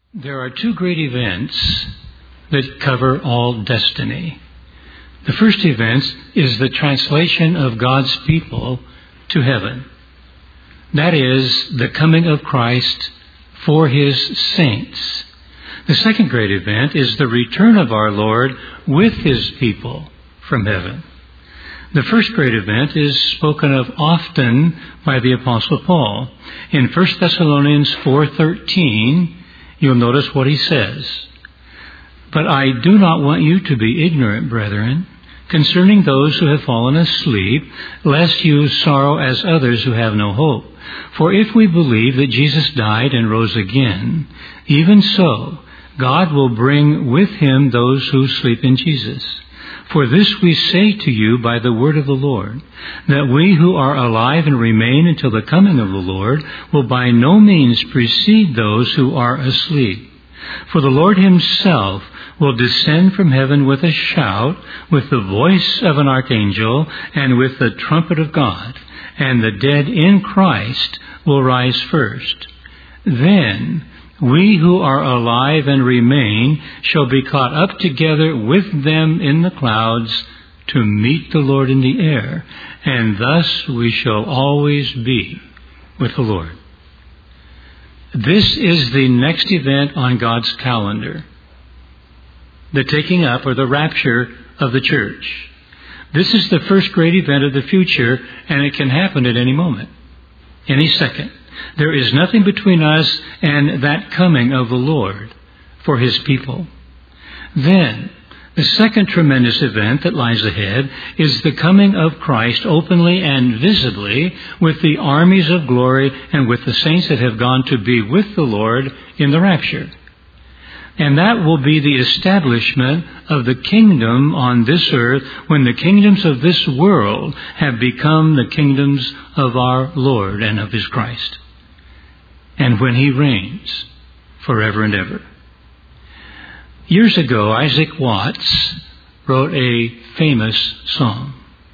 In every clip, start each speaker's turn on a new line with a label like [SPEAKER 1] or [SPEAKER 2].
[SPEAKER 1] There are two great events that cover all destiny. The first event is the translation of God's people to heaven. That is, the coming of Christ for His saints. The second great event is the return of our Lord with His people from heaven. The first great event is spoken of often by the Apostle Paul. In 1 Thessalonians 4:13, you'll notice what he says. But I do not want you to be ignorant, brethren, concerning those who have fallen asleep, lest you sorrow as others who have no hope. For if we believe that Jesus died and rose again, even so, God will bring with Him those who sleep in Jesus. For this we say to you by the word of the Lord, that we who are alive and remain until the coming of the Lord will by no means precede those who are asleep. For the Lord Himself will descend from heaven with a shout, with the voice of an archangel, and with the trumpet of God, and the dead in Christ will rise first. Then we who are alive and remain shall be caught up together with them in the clouds to meet the Lord in the air, and thus we shall always be with the Lord. This is the next event on God's calendar, the taking up or the rapture of the church. This is the first great event of the future, and it can happen at any moment, any second. There is nothing between us and that coming of the Lord for His people. Then, the second tremendous event that lies ahead is the coming of Christ openly and visibly with the armies of glory and with the saints that have gone to be with the Lord in the rapture. And that will be the establishment of the kingdom on this earth when the kingdoms of this world have become the kingdoms of our Lord and of His Christ, and when He reigns forever and ever. Years ago, Isaac Watts wrote a famous song.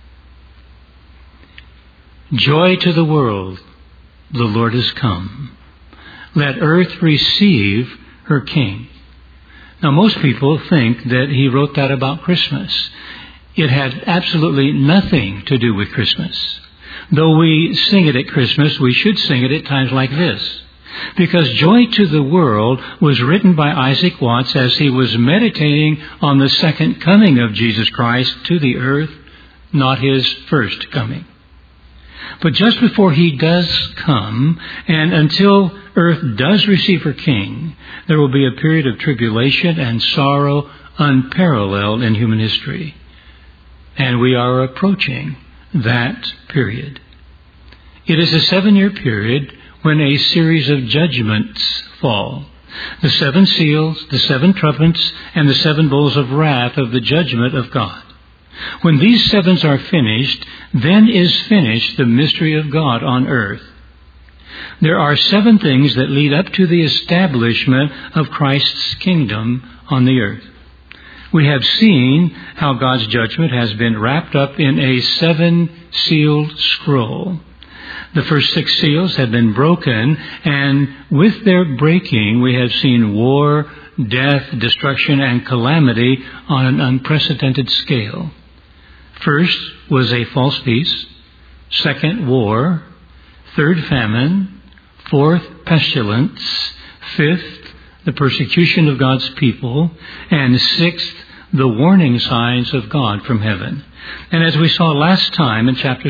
[SPEAKER 1] Joy to the world, the Lord is come. Let earth receive her King. Now, most people think that he wrote that about Christmas. It had absolutely nothing to do with Christmas. Though we sing it at Christmas, we should sing it at times like this. Because Joy to the World was written by Isaac Watts as he was meditating on the second coming of Jesus Christ to the earth, not His first coming. But just before He does come, and until earth does receive her King, there will be a period of tribulation and sorrow unparalleled in human history. And we are approaching that period. It is a 7-year period when a series of judgments fall. The 7 seals, the 7 trumpets, and the 7 bowls of wrath of the judgment of God. When these 7s are finished, then is finished the mystery of God on earth. There are 7 things that lead up to the establishment of Christ's kingdom on the earth. We have seen how God's judgment has been wrapped up in a 7-sealed scroll. The first 6 seals have been broken, and with their breaking, we have seen war, death, destruction, and calamity on an unprecedented scale. First was a false peace. Second, war. Third, famine. Fourth, pestilence. Fifth, the persecution of God's people. And sixth, the warning signs of God from heaven. And as we saw last time in chapter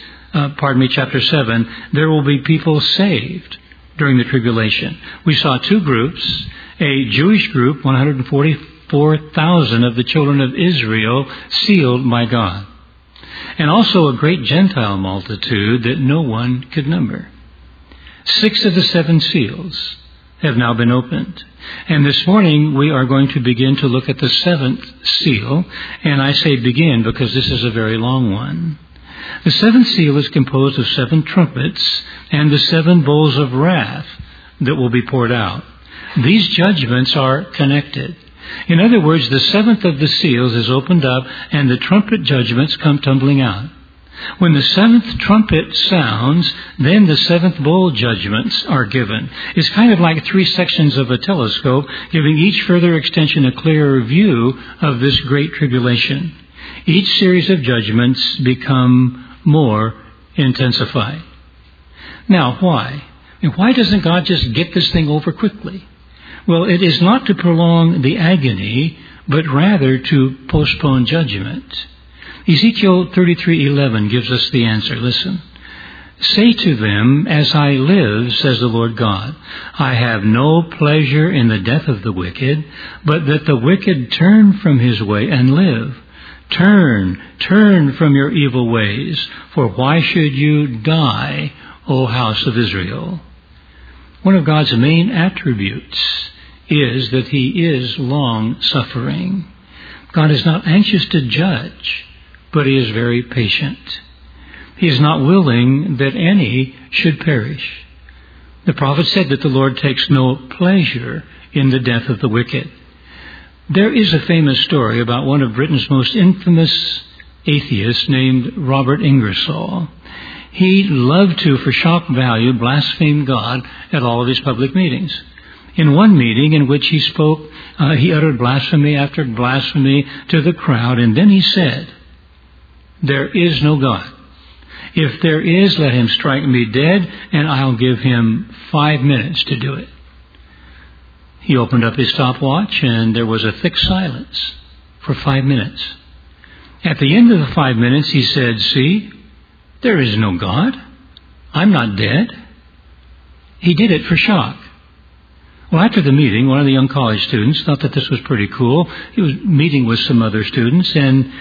[SPEAKER 1] 7, there will be people saved during the tribulation. We saw 2 groups, a Jewish group, 144,000 of the children of Israel sealed by God, and also a great Gentile multitude that no one could number. 6 of the 7 seals have now been opened. And this morning we are going to begin to look at the 7th seal, and I say begin because this is a very long one. The 7th seal is composed of 7 trumpets and the 7 bowls of wrath that will be poured out. These judgments are connected. In other words, the 7th of the seals is opened up and the trumpet judgments come tumbling out. When the seventh trumpet sounds, then the seventh bowl judgments are given. It's kind of like three sections of a telescope, giving each further extension a clearer view of this great tribulation. Each series of judgments become more intensified. Now, why? And why doesn't God just get this thing over quickly? Well, it is not to prolong the agony, but rather to postpone judgment. Ezekiel 33:11 gives us the answer. Listen. Say to them, as I live, says the Lord God, I have no pleasure in the death of the wicked, but that the wicked turn from his way and live. Turn from your evil ways, for why should you die, O house of Israel? One of God's main attributes is that He is long-suffering. God is not anxious to judge, but He is very patient. He is not willing that any should perish. The prophet said that the Lord takes no pleasure in the death of the wicked. There is a famous story about one of Britain's most infamous atheists named Robert Ingersoll. He loved to, for shock value, blaspheme God at all of his public meetings. In one meeting in which he spoke, he uttered blasphemy after blasphemy to the crowd, and then he said, "There is no God. If there is, let him strike me dead, and I'll give him 5 minutes to do it." He opened up his stopwatch, and there was a thick silence for 5 minutes. At the end of the 5 minutes, he said, "See, there is no God. I'm not dead." He did it for shock. Well, after the meeting, one of the young college students thought that this was pretty cool. He was meeting with some other students,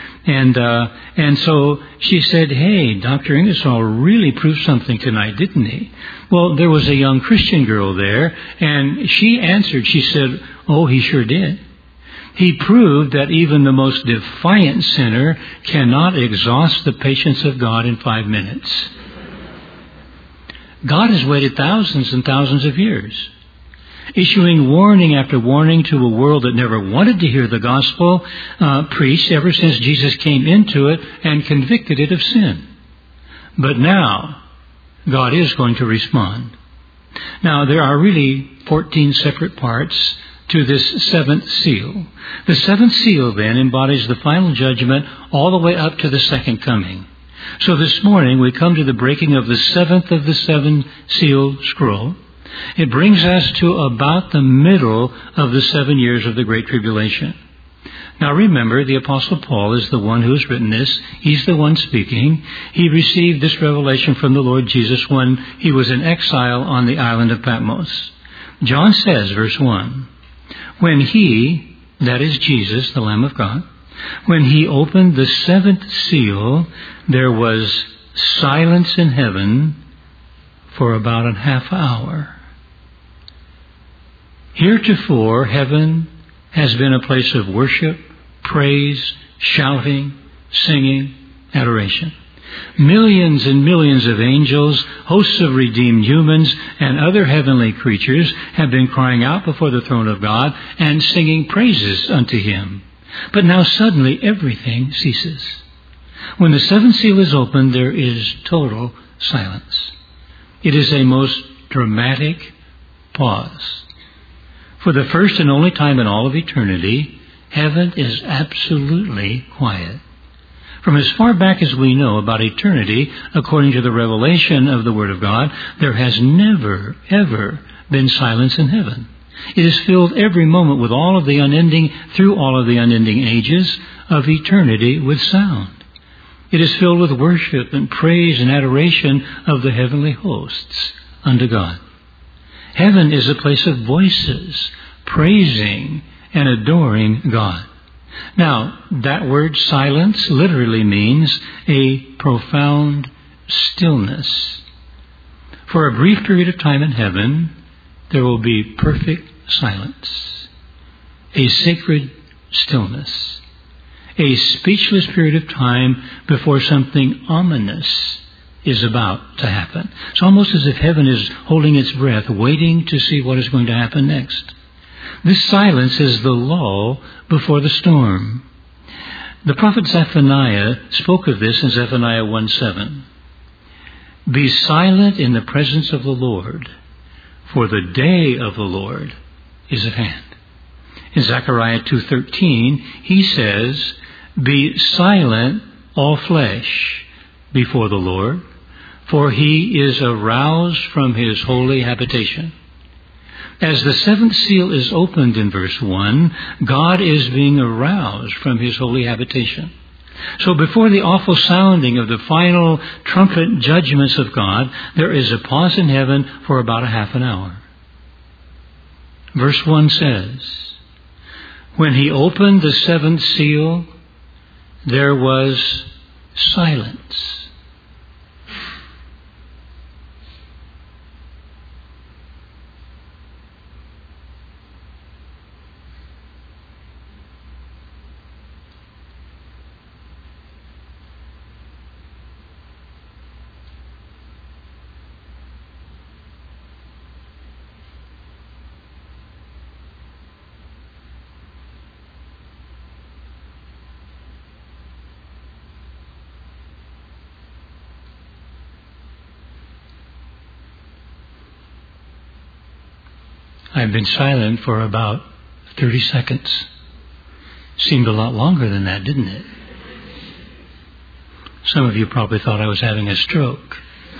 [SPEAKER 1] and so she said, "Hey, Dr. Ingersoll really proved something tonight, didn't he?" Well, there was a young Christian girl there, and she answered. She said, "Oh, he sure did. He proved that even the most defiant sinner cannot exhaust the patience of God in 5 minutes." God has waited thousands and thousands of years, issuing warning after warning to a world that never wanted to hear the gospel preached ever since Jesus came into it and convicted it of sin. But now, God is going to respond. Now, there are really 14 separate parts to this seventh seal. The seventh seal, then, embodies the final judgment all the way up to the second coming. So this morning, we come to the breaking of the seventh of the seven seal scroll. It brings us to about the middle of the 7 years of the Great Tribulation. Now remember, the Apostle Paul is the one who has written this. He's the one speaking. He received this revelation from the Lord Jesus when he was in exile on the island of Patmos. John says, verse 1, when he, that is Jesus, the Lamb of God, when he opened the seventh seal, there was silence in heaven for about a half hour. Heretofore, heaven has been a place of worship, praise, shouting, singing, adoration. Millions and millions of angels, hosts of redeemed humans, and other heavenly creatures have been crying out before the throne of God and singing praises unto Him. But now suddenly everything ceases. When the seventh seal is opened, there is total silence. It is a most dramatic pause. For the first and only time in all of eternity, heaven is absolutely quiet. From as far back as we know about eternity, according to the revelation of the Word of God, there has never, ever been silence in heaven. It is filled every moment with all of the unending, through all of the unending ages of eternity with sound. It is filled with worship and praise and adoration of the heavenly hosts unto God. Heaven is a place of voices, praising and adoring God. Now, that word silence literally means a profound stillness. For a brief period of time in heaven, there will be perfect silence, a sacred stillness, a speechless period of time before something ominous is about to happen. It's almost as if heaven is holding its breath, waiting to see what is going to happen next. This silence is the lull before the storm. The prophet Zephaniah spoke of this in Zephaniah 1:7. Be silent in the presence of the Lord, for the day of the Lord is at hand. In Zechariah 2:13, he says, be silent, all flesh, before the Lord, for he is aroused from his holy habitation. As the seventh seal is opened in verse 1, God is being aroused from his holy habitation. So before the awful sounding of the final trumpet judgments of God, there is a pause in heaven for about a half an hour. Verse 1 says, when he opened the seventh seal, there was silence. I've been silent for about 30 seconds. Seemed a lot longer than that, didn't it? Some of you probably thought I was having a stroke.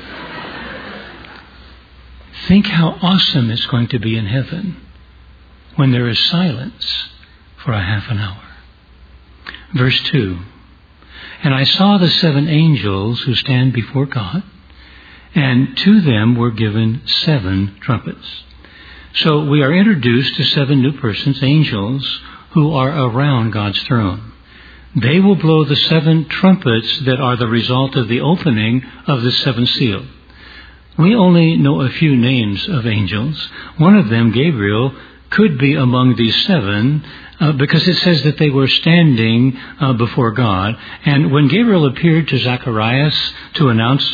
[SPEAKER 1] Think how awesome it's going to be in heaven when there is silence for a half an hour. Verse 2, and I saw the 7 angels who stand before God, and to them were given 7 trumpets. So we are introduced to 7 new persons, angels, who are around God's throne. They will blow the 7 trumpets that are the result of the opening of the 7th seal. We only know a few names of angels. One of them, Gabriel, could be among these 7 because it says that they were standing before God. And when Gabriel appeared to Zacharias to announce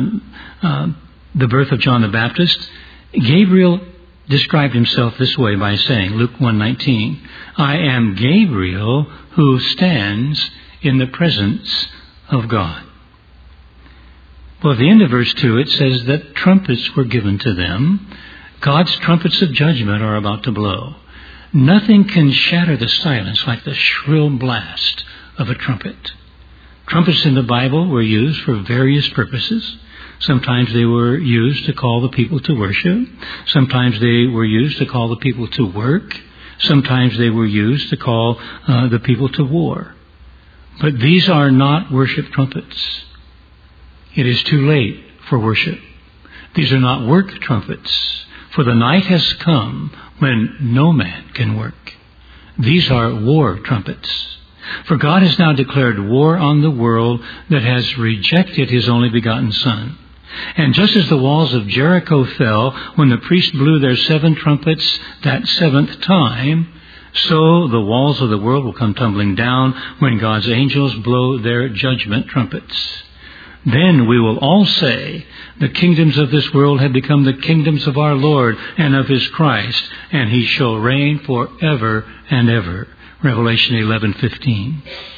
[SPEAKER 1] the birth of John the Baptist, Gabriel described himself this way by saying, Luke 1:19, I am Gabriel who stands in the presence of God. Well, at the end of verse 2, it says that trumpets were given to them. God's trumpets of judgment are about to blow. Nothing can shatter the silence like the shrill blast of a trumpet. Trumpets in the Bible were used for various purposes. Sometimes they were used to call the people to worship. Sometimes they were used to call the people to work. Sometimes they were used to call the people to war. But these are not worship trumpets. It is too late for worship. These are not work trumpets, for the night has come when no man can work. These are war trumpets. For God has now declared war on the world that has rejected his only begotten Son. And just as the walls of Jericho fell when the priests blew their 7 trumpets that 7th time, so the walls of the world will come tumbling down when God's angels blow their judgment trumpets. Then we will all say, the kingdoms of this world have become the kingdoms of our Lord and of his Christ, and he shall reign forever and ever. Revelation 11:15.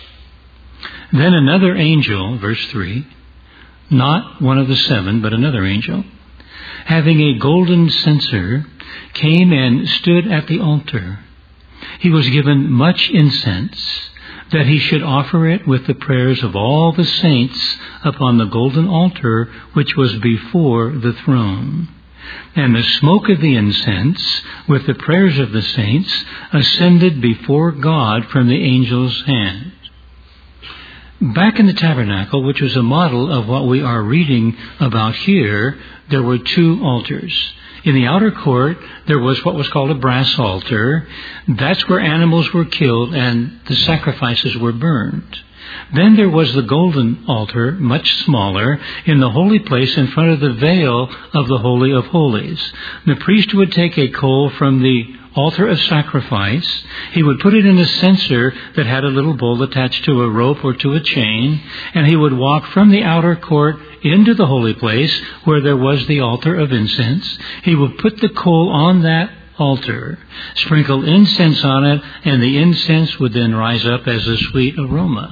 [SPEAKER 1] Then another angel, verse 3, not one of the 7, but another angel, having a golden censer, came and stood at the altar. He was given much incense, that he should offer it with the prayers of all the saints upon the golden altar which was before the throne. And the smoke of the incense, with the prayers of the saints, ascended before God from the angel's hand. Back in the tabernacle, which was a model of what we are reading about here, there were 2 altars. In the outer court, there was what was called a brass altar. That's where animals were killed and the sacrifices were burned. Then there was the golden altar, much smaller, in the holy place in front of the veil of the Holy of Holies. The priest would take a coal from the altar of sacrifice. He would put it in a censer that had a little bowl attached to a rope or to a chain, and he would walk from the outer court into the holy place where there was the altar of incense. He would put the coal on that altar, sprinkle incense on it, and the incense would then rise up as a sweet aroma.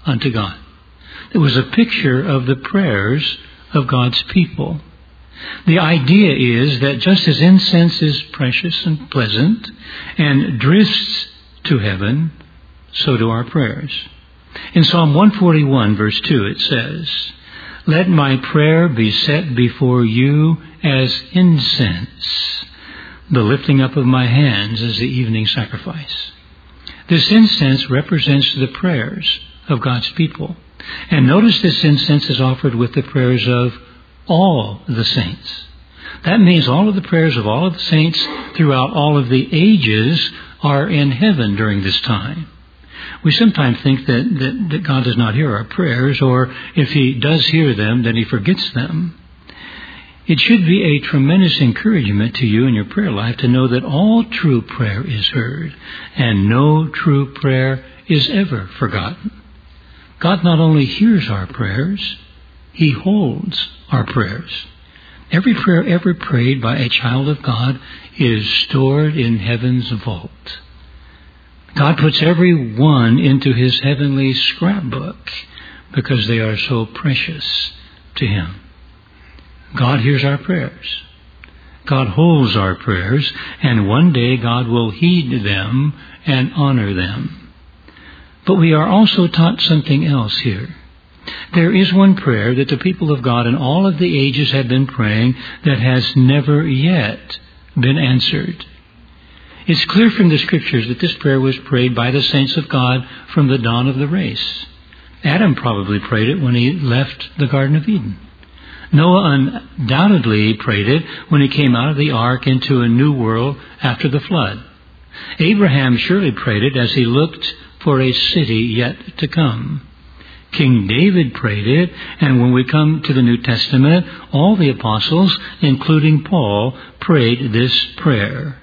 [SPEAKER 1] unto God. It was a picture of the prayers of God's people. The idea is that just as incense is precious and pleasant and drifts to heaven, so do our prayers. In Psalm 141, verse 2, it says, "Let my prayer be set before you as incense, the lifting up of my hands as the evening sacrifice." This incense represents the prayers of God's people. And notice this incense is offered with the prayers of all the saints. That means all of the prayers of all of the saints throughout all of the ages are in heaven during this time. We sometimes think that God does not hear our prayers, or if He does hear them, then He forgets them. It should be a tremendous encouragement to you in your prayer life to know that all true prayer is heard, and no true prayer is ever forgotten. God not only hears our prayers, He holds our prayers. Every prayer ever prayed by a child of God is stored in heaven's vault. God puts every one into His heavenly scrapbook because they are so precious to Him. God hears our prayers. God holds our prayers, and one day God will heed them and honor them. But we are also taught something else here. There is one prayer that the people of God in all of the ages have been praying that has never yet been answered. It's clear from the Scriptures that this prayer was prayed by the saints of God from the dawn of the race. Adam probably prayed it when he left the Garden of Eden. Noah undoubtedly prayed it when he came out of the ark into a new world after the flood. Abraham surely prayed it as he looked for a city yet to come. King David prayed it, and when we come to the New Testament, all the apostles, including Paul, prayed this prayer.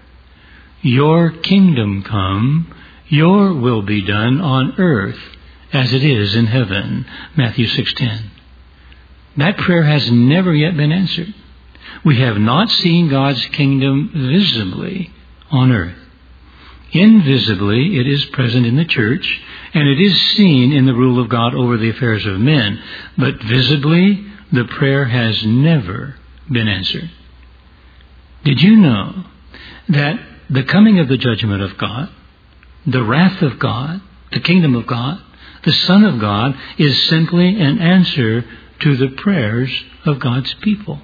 [SPEAKER 1] Your kingdom come, your will be done on earth as it is in heaven. Matthew 6:10. That prayer has never yet been answered. We have not seen God's kingdom visibly on earth. Invisibly, it is present in the church, and it is seen in the rule of God over the affairs of men. But visibly, the prayer has never been answered. Did you know that the coming of the judgment of God, the wrath of God, the kingdom of God, the Son of God, is simply an answer to the prayers of God's people?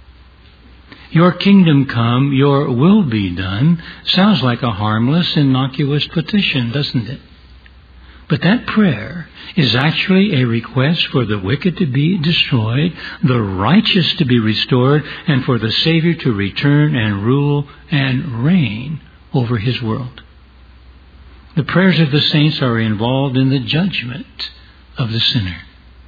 [SPEAKER 1] Your kingdom come, your will be done, sounds like a harmless, innocuous petition, doesn't it? But that prayer is actually a request for the wicked to be destroyed, the righteous to be restored, and for the Savior to return and rule and reign over His world. The prayers of the saints are involved in the judgment of the sinner.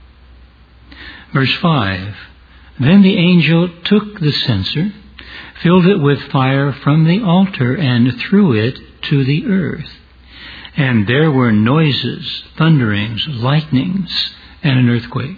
[SPEAKER 1] Verse 5, Then the angel took the censer, filled it with fire from the altar, and threw it to the earth. And there were noises, thunderings, lightnings, and an earthquake.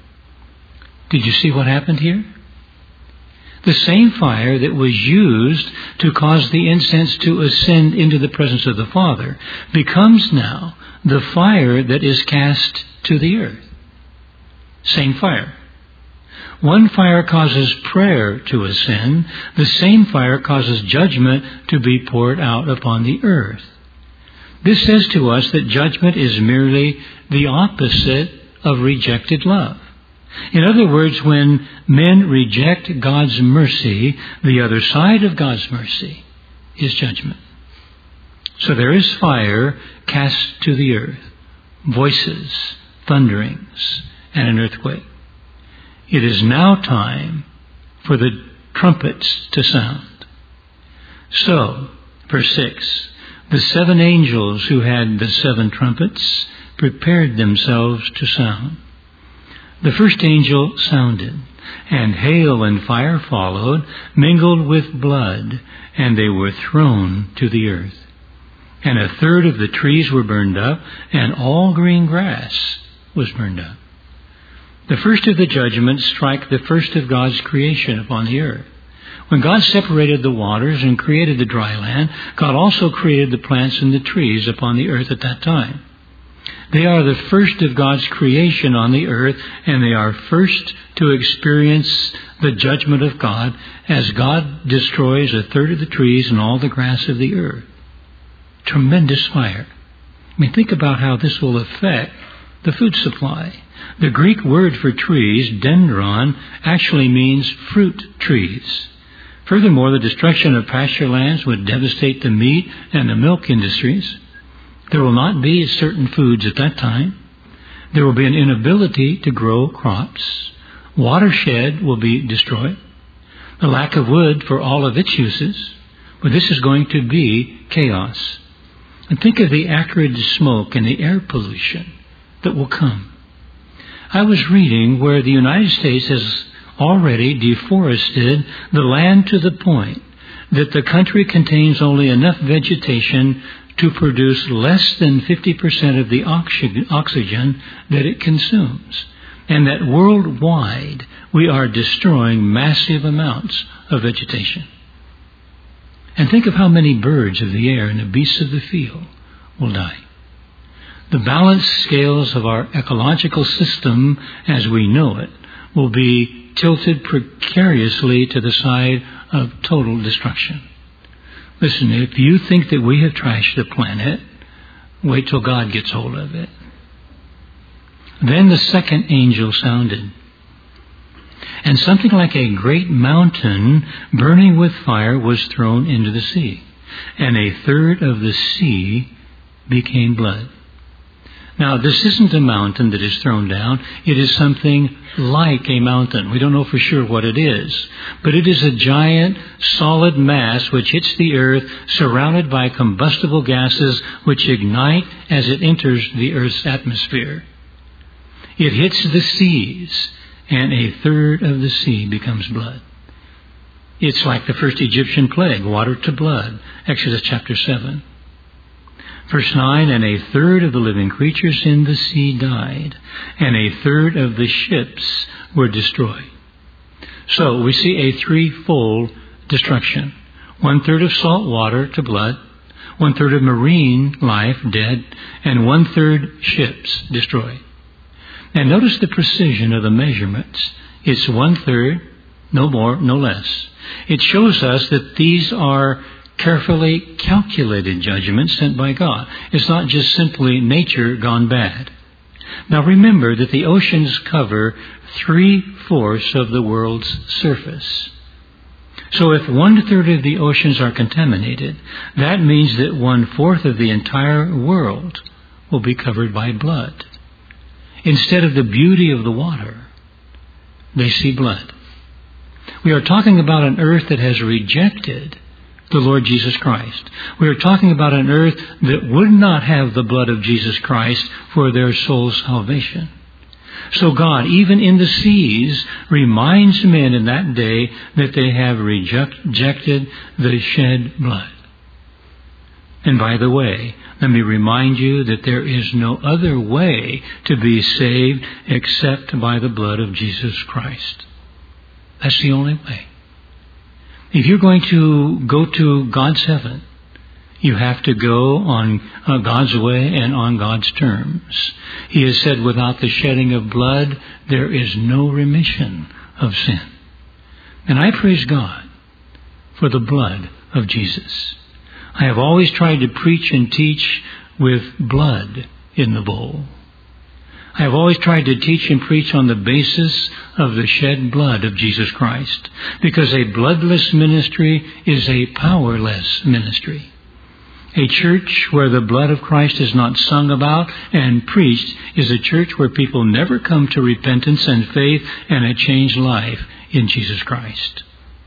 [SPEAKER 1] Did you see what happened here? The same fire that was used to cause the incense to ascend into the presence of the Father becomes now the fire that is cast to the earth. Same fire. One fire causes prayer to ascend. The same fire causes judgment to be poured out upon the earth. This says to us that judgment is merely the opposite of rejected love. In other words, when men reject God's mercy, the other side of God's mercy is judgment. So there is fire cast to the earth, voices, thunderings, and an earthquake. It is now time for the trumpets to sound. So, verse 6, the 7 angels who had the 7 trumpets prepared themselves to sound. The first angel sounded, and hail and fire followed, mingled with blood, and they were thrown to the earth. And 1/3 of the trees were burned up, and all green grass was burned up. The first of the judgments strike the first of God's creation upon the earth. When God separated the waters and created the dry land, God also created the plants and the trees upon the earth at that time. They are the first of God's creation on the earth, and they are first to experience the judgment of God as God destroys a third of the trees and all the grass of the earth. Tremendous fire. I mean, think about how this will affect the food supply. The Greek word for trees, dendron, actually means fruit trees. Furthermore, the destruction of pasture lands would devastate the meat and the milk industries. There will not be certain foods at that time. There will be an inability to grow crops. Watershed will be destroyed. The lack of wood for all of its uses. But this is going to be chaos. And think of the acrid smoke and the air pollution that will come. I was reading where the United States has already deforested the land to the point that the country contains only enough vegetation to produce less than 50% of the oxygen that it consumes. And that worldwide we are destroying massive amounts of vegetation. And think of how many birds of the air and the beasts of the field will die. The balance scales of our ecological system as we know it will be tilted precariously to the side of total destruction. Listen, if you think that we have trashed the planet, wait till God gets hold of it. Then the second angel sounded, and something like a great mountain burning with fire was thrown into the sea, and a third of the sea became blood. Now, this isn't a mountain that is thrown down. It is something like a mountain. We don't know for sure what it is. But it is a giant, solid mass which hits the earth, surrounded by combustible gases which ignite as it enters the earth's atmosphere. It hits the seas, and a third of the sea becomes blood. It's like the first Egyptian plague, water to blood, Exodus chapter 7. Verse 9, and a third of the living creatures in the sea died, and a third of the ships were destroyed. So we see a threefold destruction. 1/3 of salt water to blood, 1/3 of marine life dead, and 1/3 ships destroyed. And notice the precision of the measurements. It's 1/3, no more, no less. It shows us that these are carefully calculated judgments sent by God. It's not just simply nature gone bad. Now remember that the oceans cover 3/4 of the world's surface. So if 1/3 of the oceans are contaminated, that means that 1/4 of the entire world will be covered by blood. Instead of the beauty of the water, they see blood. We are talking about an earth that has rejected the Lord Jesus Christ. We are talking about an earth that would not have the blood of Jesus Christ for their soul's salvation. So God, even in the seas, reminds men in that day that they have rejected the shed blood. And by the way, let me remind you that there is no other way to be saved except by the blood of Jesus Christ. That's the only way. If you're going to go to God's heaven, you have to go on God's way and on God's terms. He has said, without the shedding of blood, there is no remission of sin. And I praise God for the blood of Jesus. I have always tried to preach and teach with blood in the bowl. I have always tried to teach and preach on the basis of the shed blood of Jesus Christ, because a bloodless ministry is a powerless ministry. A church where the blood of Christ is not sung about and preached is a church where people never come to repentance and faith and a changed life in Jesus Christ.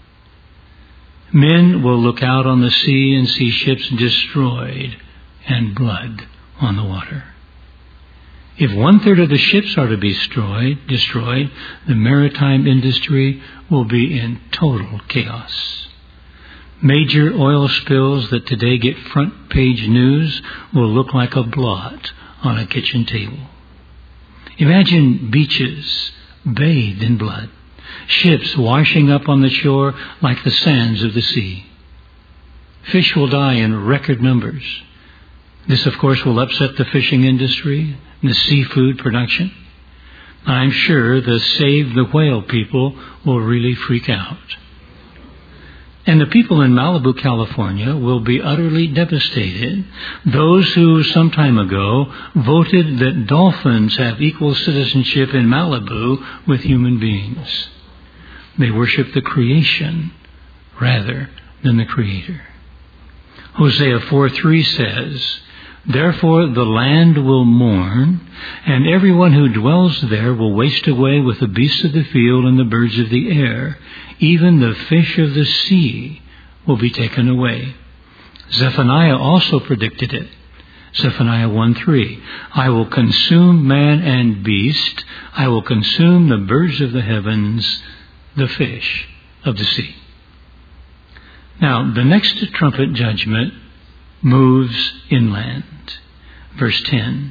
[SPEAKER 1] Men will look out on the sea and see ships destroyed and blood on the water. If 1/3 of the ships are to be destroyed, the maritime industry will be in total chaos. Major oil spills that today get front page news will look like a blot on a kitchen table. Imagine beaches bathed in blood, ships washing up on the shore like the sands of the sea. Fish will die in record numbers. This, of course, will upset the fishing industry and the seafood production. I'm sure the Save the Whale people will really freak out. And the people in Malibu, California will be utterly devastated. Those who some time ago voted that dolphins have equal citizenship in Malibu with human beings. They worship the creation rather than the Creator. Hosea 4:3 says, "Therefore the land will mourn, and everyone who dwells there will waste away with the beasts of the field and the birds of the air. Even the fish of the sea will be taken away." Zephaniah also predicted it. Zephaniah 1:3, "I will consume man and beast. I will consume the birds of the heavens, the fish of the sea." Now, the next trumpet judgment moves inland. Verse 10.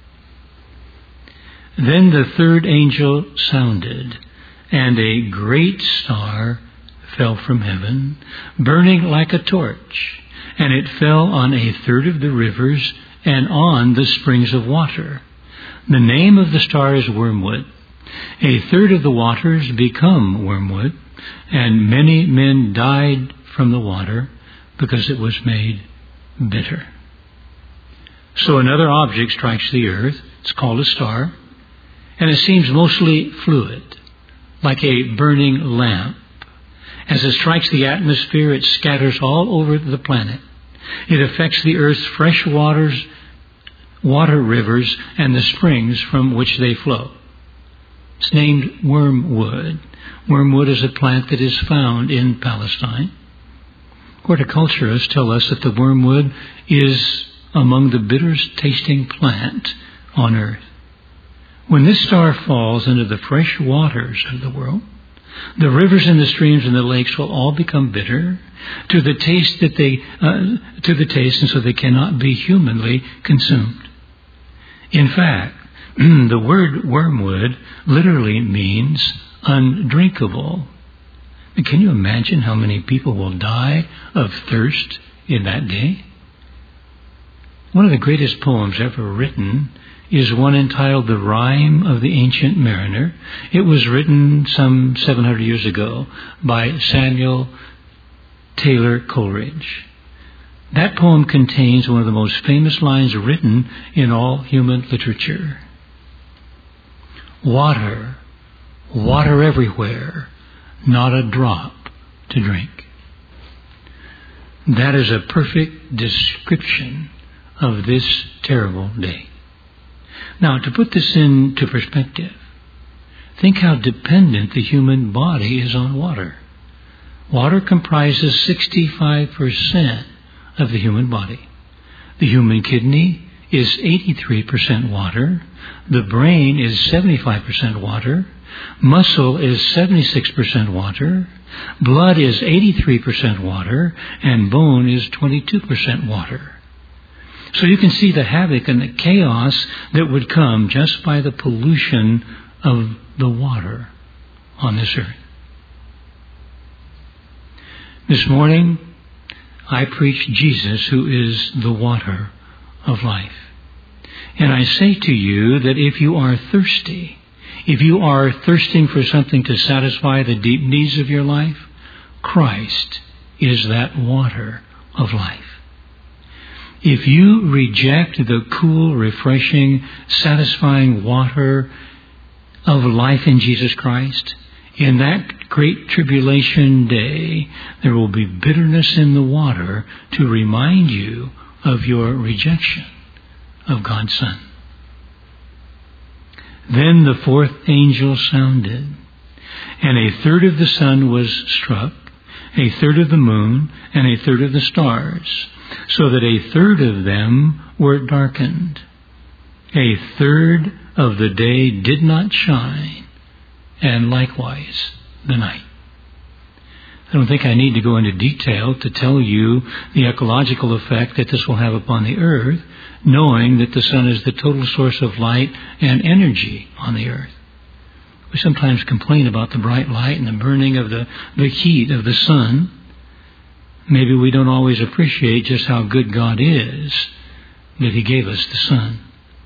[SPEAKER 1] "Then the third angel sounded, and a great star fell from heaven, burning like a torch, and it fell on a third of the rivers and on the springs of water. The name of the star is Wormwood. A third of the waters become wormwood, and many men died from the water because it was made bitter." So another object strikes the earth. It's called a star, and it seems mostly fluid, like a burning lamp. As it strikes the atmosphere, it scatters all over the planet. It affects the earth's fresh water rivers and the springs from which they flow. It's named wormwood. Wormwood is a plant that is found in Palestine. Horticulturists tell us that the wormwood is among the bitterest tasting plant on earth. When this star falls into the fresh waters of the world, the rivers and the streams and the lakes will all become bitter to the taste and so they cannot be humanly consumed. In fact, the word wormwood literally means undrinkable. Can you imagine how many people will die of thirst in that day? One of the greatest poems ever written is one entitled "The Rime of the Ancient Mariner." It was written some 700 years ago by Samuel Taylor Coleridge. That poem contains one of the most famous lines written in all human literature. "Water, water everywhere, not a drop to drink." That is a perfect description of this terrible day. Now, to put this into perspective, think how dependent the human body is on water. Water comprises 65% of the human body. The human kidney is 83% water. The brain is 75% water. Muscle is 76% water. Blood is 83% water. And bone is 22% water. So you can see the havoc and the chaos that would come just by the pollution of the water on this earth. This morning, I preach Jesus, who is the water of life. And I say to you that if you are thirsty, if you are thirsting for something to satisfy the deep needs of your life, Christ is that water of life. If you reject the cool, refreshing, satisfying water of life in Jesus Christ, in that great tribulation day, there will be bitterness in the water to remind you of your rejection of God's Son. Then the fourth angel sounded, and a third of the sun was struck, a third of the moon, and a third of the stars, so that a third of them were darkened. A third of the day did not shine, and likewise the night. I don't think I need to go into detail to tell you the ecological effect that this will have upon the earth, knowing that the sun is the total source of light and energy on the earth. We sometimes complain about the bright light and the burning of the heat of the sun. Maybe we don't always appreciate just how good God is, that he gave us the sun.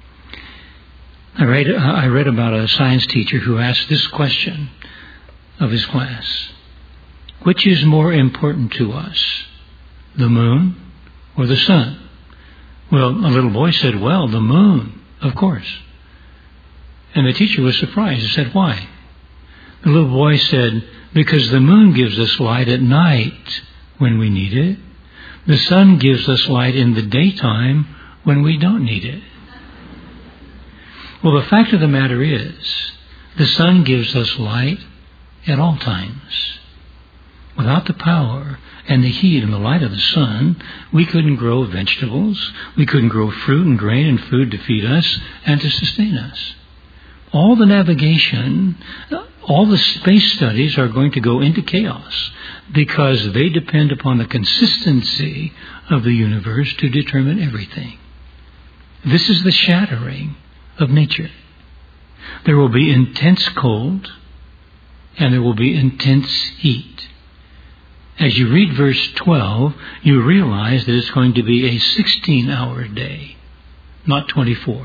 [SPEAKER 1] I read about a science teacher who asked this question of his class: which is more important to us, the moon or the sun? Well, a little boy said, well, the moon, of course. And the teacher was surprised. He said, why? The little boy said, because the moon gives us light at night when we need it. The sun gives us light in the daytime when we don't need it. Well, the fact of the matter is, the sun gives us light at all times. Without the power and the heat and the light of the sun, we couldn't grow vegetables, we couldn't grow fruit and grain and food to feed us and to sustain us. All the navigation, all the space studies are going to go into chaos because they depend upon the consistency of the universe to determine everything. This is the shattering of nature. There will be intense cold and there will be intense heat. As you read verse 12, you realize that it's going to be a 16-hour day, not 24.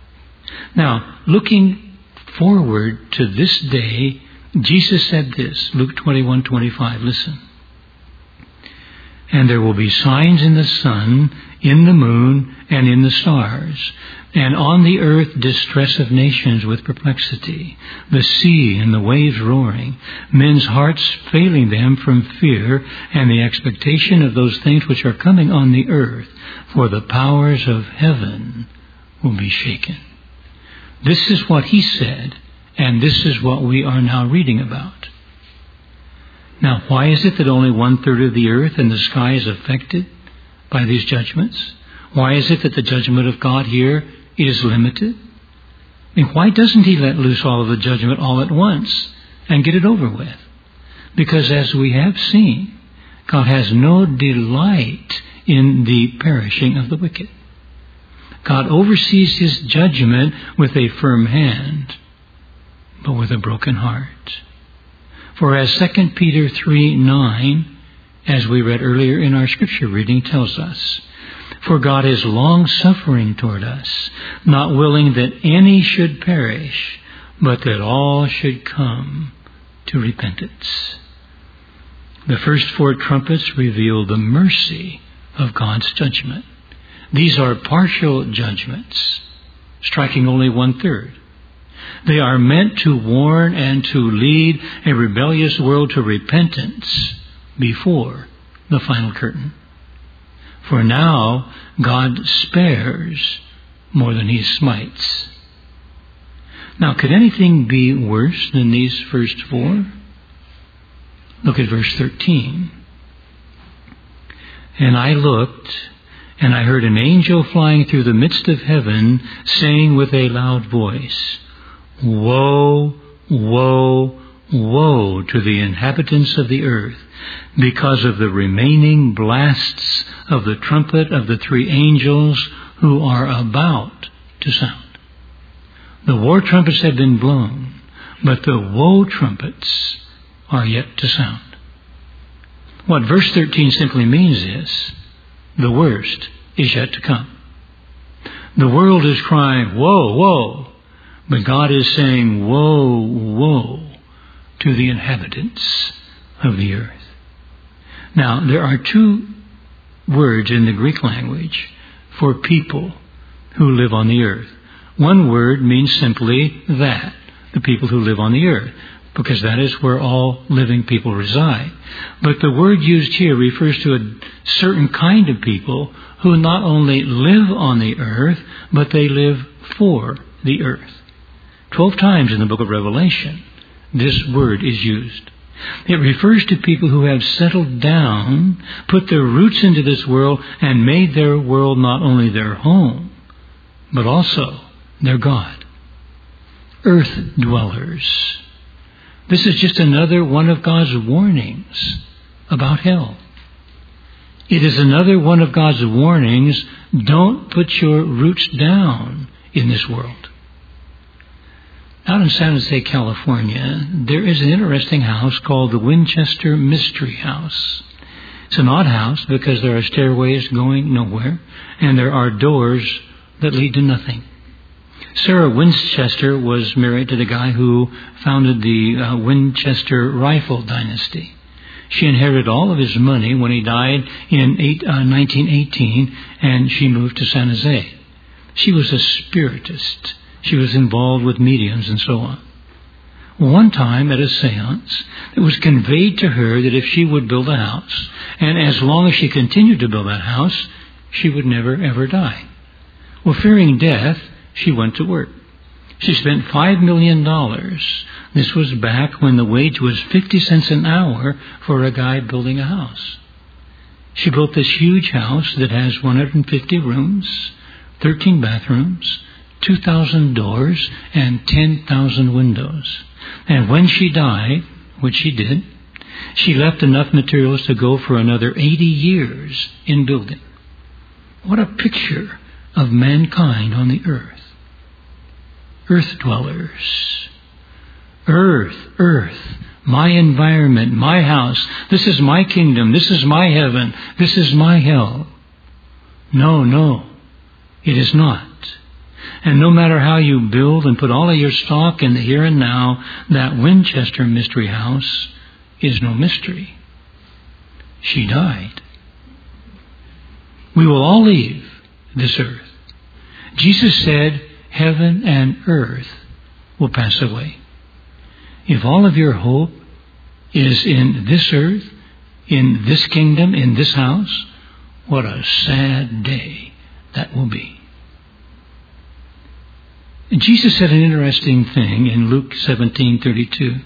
[SPEAKER 1] Now, looking forward to this day, Jesus said this, Luke 21:25. Listen. And there will be signs in the sun, in the moon, and in the stars, and on the earth distress of nations with perplexity, the sea and the waves roaring, men's hearts failing them from fear and the expectation of those things which are coming on the earth, for the powers of heaven will be shaken. This is what he said, and this is what we are now reading about. Now, why is it that only 1/3 of the earth and the sky is affected by these judgments? Why is it that the judgment of God here is limited? I mean, why doesn't he let loose all of the judgment all at once and get it over with? Because as we have seen, God has no delight in the perishing of the wicked. God oversees his judgment with a firm hand, but with a broken heart. For as 2 Peter 3:9, as we read earlier in our scripture reading, tells us, for God is long-suffering toward us, not willing that any should perish, but that all should come to repentance. The first 4 trumpets reveal the mercy of God's judgment. These are partial judgments, striking only 1/3. They are meant to warn and to lead a rebellious world to repentance before the final curtain. For now, God spares more than he smites. Now, could anything be worse than these first 4? Look at verse 13. And I looked, and I heard an angel flying through the midst of heaven, saying with a loud voice, Woe, woe, woe to the inhabitants of the earth, because of the remaining blasts of the trumpet of the 3 angels who are about to sound. The war trumpets have been blown, but the woe trumpets are yet to sound. What verse 13 simply means is, the worst is yet to come. The world is crying, woe, woe. But God is saying, woe, woe to the inhabitants of the earth. Now, there are 2 words in the Greek language for people who live on the earth. One word means simply that, the people who live on the earth, because that is where all living people reside. But the word used here refers to a certain kind of people who not only live on the earth, but they live for the earth. 12 times in the book of Revelation, this word is used. It refers to people who have settled down, put their roots into this world, and made their world not only their home, but also their God. Earth dwellers. This is just another one of God's warnings about hell. It is another one of God's warnings, don't put your roots down in this world. Out in San Jose, California, there is an interesting house called the Winchester Mystery House. It's an odd house because there are stairways going nowhere, and there are doors that lead to nothing. Sarah Winchester was married to the guy who founded the Winchester rifle dynasty. She inherited all of his money when he died in 1918, and she moved to San Jose. She was a spiritist. She was involved with mediums and so on. One time at a seance, it was conveyed to her that if she would build a house, and as long as she continued to build that house, she would never ever die. Well, fearing death, she went to work. She spent $5 million. This was back when the wage was 50 cents an hour for a guy building a house. She built this huge house that has 150 rooms, 13 bathrooms, 2,000 doors, and 10,000 windows. And when she died, which she did, she left enough materials to go for another 80 years in building. What a picture of mankind on the earth. Earth dwellers. Earth, my environment, my house. This is my kingdom. This is my heaven. This is my hell. No, it is not. And no matter how you build and put all of your stock in the here and now, that Winchester mystery house is no mystery. She died. We will all leave this earth. Jesus said, heaven and earth will pass away. If all of your hope is in this earth, in this kingdom, in this house, what a sad day that will be. And Jesus said an interesting thing in Luke 17:32.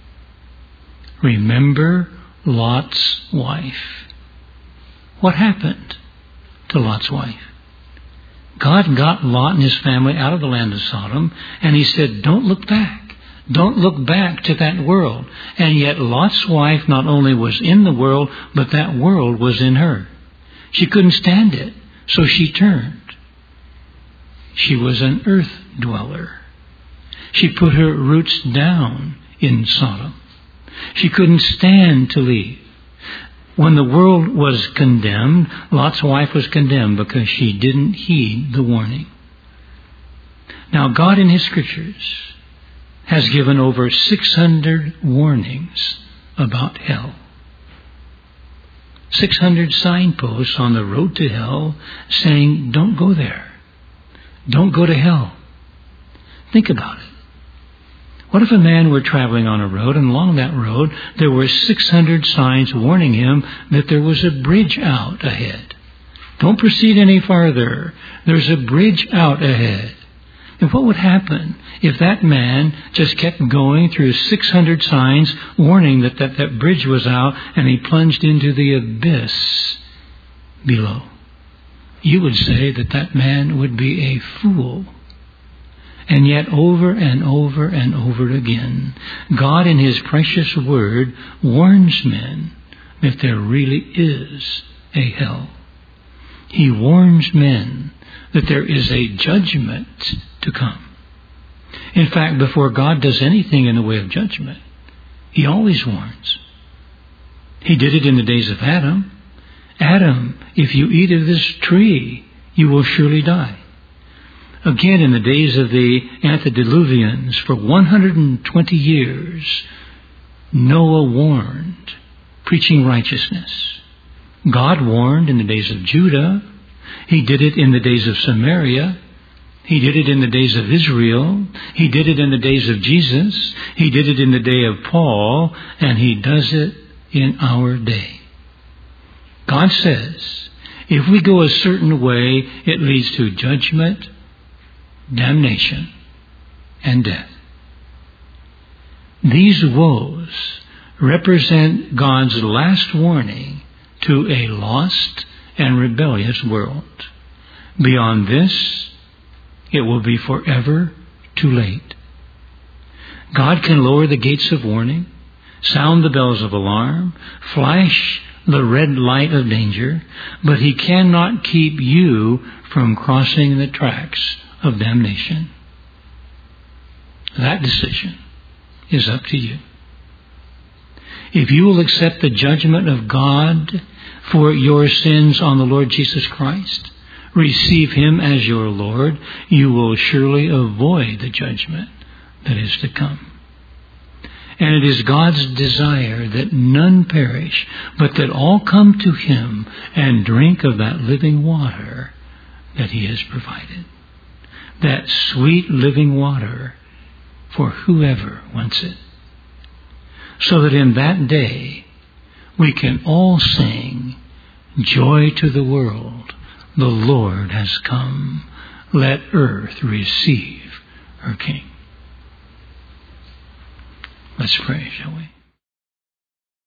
[SPEAKER 1] Remember Lot's wife. What happened to Lot's wife? God got Lot and his family out of the land of Sodom, and he said, don't look back. Don't look back to that world. And yet Lot's wife not only was in the world, but that world was in her. She couldn't stand it, so she turned. She was an earth dweller. She put her roots down in Sodom. She couldn't stand to leave. When the world was condemned, Lot's wife was condemned because she didn't heed the warning. Now, God in His Scriptures has given over 600 warnings about hell. 600 signposts on the road to hell saying, don't go there. Don't go to hell. Think about it. What if a man were traveling on a road, and along that road there were 600 signs warning him that there was a bridge out ahead? Don't proceed any farther. There's a bridge out ahead. And what would happen if that man just kept going through 600 signs warning that bridge was out, and he plunged into the abyss below? You would say that man would be a fool. And yet over and over and over again, God in His precious Word warns men that there really is a hell. He warns men that there is a judgment to come. In fact, before God does anything in the way of judgment, He always warns. He did it in the days of Adam. Adam, if you eat of this tree, you will surely die. Again, in the days of the antediluvians, for 120 years, Noah warned, preaching righteousness. God warned in the days of Judah. He did it in the days of Samaria. He did it in the days of Israel. He did it in the days of Jesus. He did it in the day of Paul. And He does it in our day. God says, if we go a certain way, it leads to judgment, damnation, and death. These woes represent God's last warning to a lost and rebellious world. Beyond this, it will be forever too late. God can lower the gates of warning, sound the bells of alarm, flash the red light of danger, but He cannot keep you from crossing the tracks of damnation. That decision is up to you. If you will accept the judgment of God for your sins on the Lord Jesus Christ, receive him as your Lord, you will surely avoid the judgment that is to come. And it is God's desire that none perish, but that all come to him and drink of that living water that he has provided. That sweet living water for whoever wants it. So that in that day we can all sing, joy to the world, the Lord has come. Let earth receive her King. Let's pray, shall we?